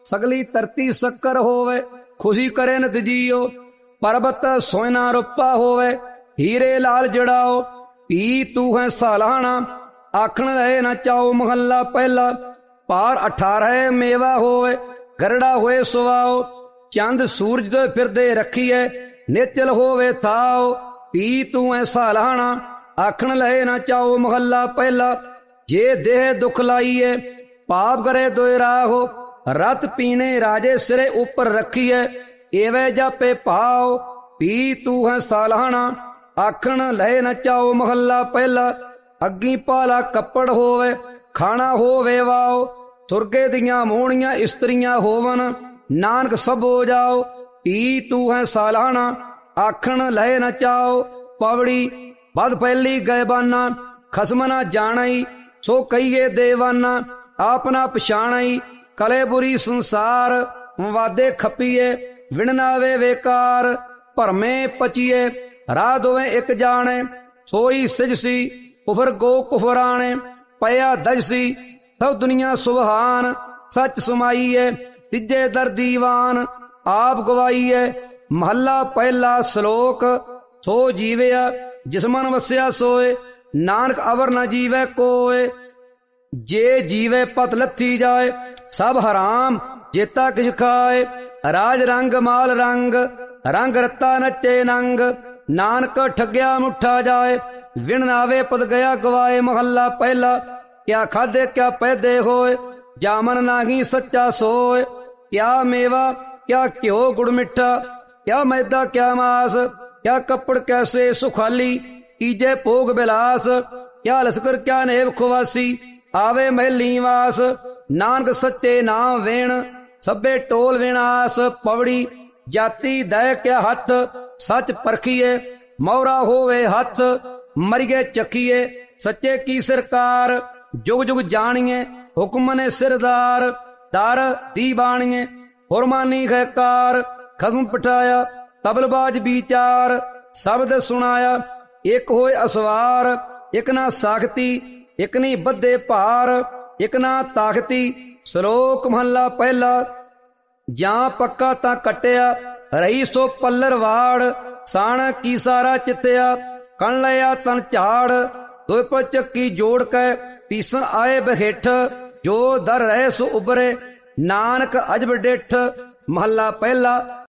सगली धरती शक्कर होवे, खुशी करे नित जियो। पर्वत सोना रुपा होवे, हीरे लाल जड़ाओ, पी तू है सालाना, आखण रहे न चाओ। महला पहला। पार 18 मेवा होवे, गरड़ा होए सुवाओ, चंद सूरज तो फिरदे रखिए, निचल होवे थाओ, पी तू है सालाना, आखण लहे न चाओ। महला पहला। जे देह दुख लाइए, पाप करे दोय राहो, रत पीने राजे सिरे ऊपर रखिए, एवे जापे पाओ, पी तू है सालाना, आखण लहे न चाओ। महला पहला। अग्गी पाला कपड़ होवे, खाना होवे वाओ, सुरगे दियां मोहणियां इस्त्रियां होवन, नानक सब हो जाओ, पी तू है सालाना, आखण लहे न चाओ। पवड़ी। बद फैली गैबाना, खसम न जानाई, सो कहिए देवाना, आपना पछाणाई, कले बुरी संसार, वादे खपीए, विणनावे वेकार, भरमे पचिए, राह दोवें एक जाने, सोई सिजसी, कुफर गो कुफराने, पया दजसी, सब दुनिया सुबहान, सच समाईए, तिजे दर दीवान, आप गवाईए। महला पहला। श्लोक। सो जीवया जिस मन वस्या सोए, नानक अवर न जीवे कोय। जे जीवे पत लथी जाए, सब हराम जेता किछ खाए। राज रंग माल रंग, रंग रत्ता नचे नंग, नानक ठग्या मुठा जाए, विण नावे पद गया गवाए। महला पहला। क्या खादे क्या पैदे होए, जामन नाही सच्चा सोए। क्या मेवा क्या घ्यो गुड़ मिठा, क्या मैदा क्या मास, क्या कपड़ कैसे सुखाली, ईजे भोग बिलास। क्या लश्कर क्या नेव खुवासी, आवे महली वास। नानक सच्चे नाम वेण, सभे टोल विनाश। पवड़ी। जाति दय क्या हथ, सच परखिए, मौरा होवे हथ, मरिए चखिए, सच्चे की सरकार। जुग जुग जानिए, हुक्म ने सिरदार, दर दी बाणिए, हुरमानी खैकार। खसम पठाया, तबलबाज विचार, शब्द सुनाया, एक होए असवार। एक ना साखती, एक नी बद्धे भार, एक ना ताकती। श्लोक। महला पहला। जां पक्का तां कटिया, रही सो पल्लर वाड़, साण की सारा चित्या, कण लिया तन झाड़। दोय पर चक्की जोड़ के, पीसन आए बहेठ, जो दर रहे सो उबरे, नानक अजब डिठ। महला पहला।